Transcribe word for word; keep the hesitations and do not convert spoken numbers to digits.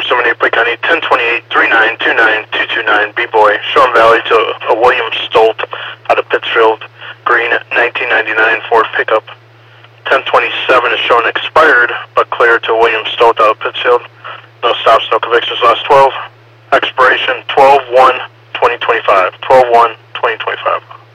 seven eight, Blake County, ten twenty-eight, three nine two nine two two nine, B-Boy, showing value to a William Stolt out of Pittsfield, green nineteen ninety-nine Ford pickup. ten twenty-seven is showing expired, but clear to William Stolt out of Pittsfield. No stops, no convictions, last twelve. Expiration twelve one twenty twenty-five. twelve one twenty twenty-five.